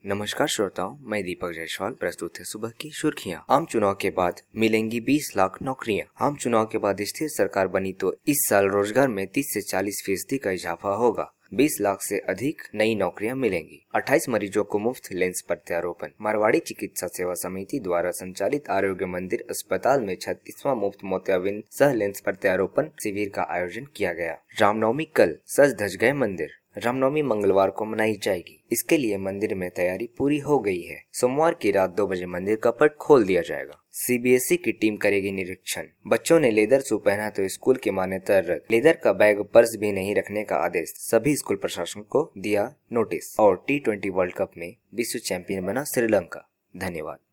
नमस्कार श्रोताओं, मैं दीपक जायसवाल। प्रस्तुत है सुबह की सुर्खियां। आम चुनाव के बाद मिलेंगी 20 लाख नौकरियां। आम चुनाव के बाद स्थिर सरकार बनी तो इस साल रोजगार में 30 से 40% का इजाफा होगा। 20 लाख से अधिक नई नौकरियां मिलेंगी। 28 मरीजों को मुफ्त लेंस प्रत्यारोपण। मारवाड़ी चिकित्सा सेवा समिति द्वारा संचालित आरोग्य मंदिर अस्पताल में 36वां मुफ्त मोतियाबिंद सह लेंस प्रत्यारोपण शिविर का आयोजन किया गया। रामनवमी कल, सज धज गए मंदिर। रामनवमी मंगलवार को मनाई जाएगी। इसके लिए मंदिर में तैयारी पूरी हो गई है। सोमवार की रात 2 बजे मंदिर का पट खोल दिया जाएगा। सीबीएसई की टीम करेगी निरीक्षण। बच्चों ने लेदर शू पहना तो स्कूल की मान्यता रद्द। लेदर का बैग पर्स भी नहीं रखने का आदेश। सभी स्कूल प्रशासन को दिया नोटिस। और T20 वर्ल्ड कप में विश्व चैंपियन बना श्रीलंका। धन्यवाद।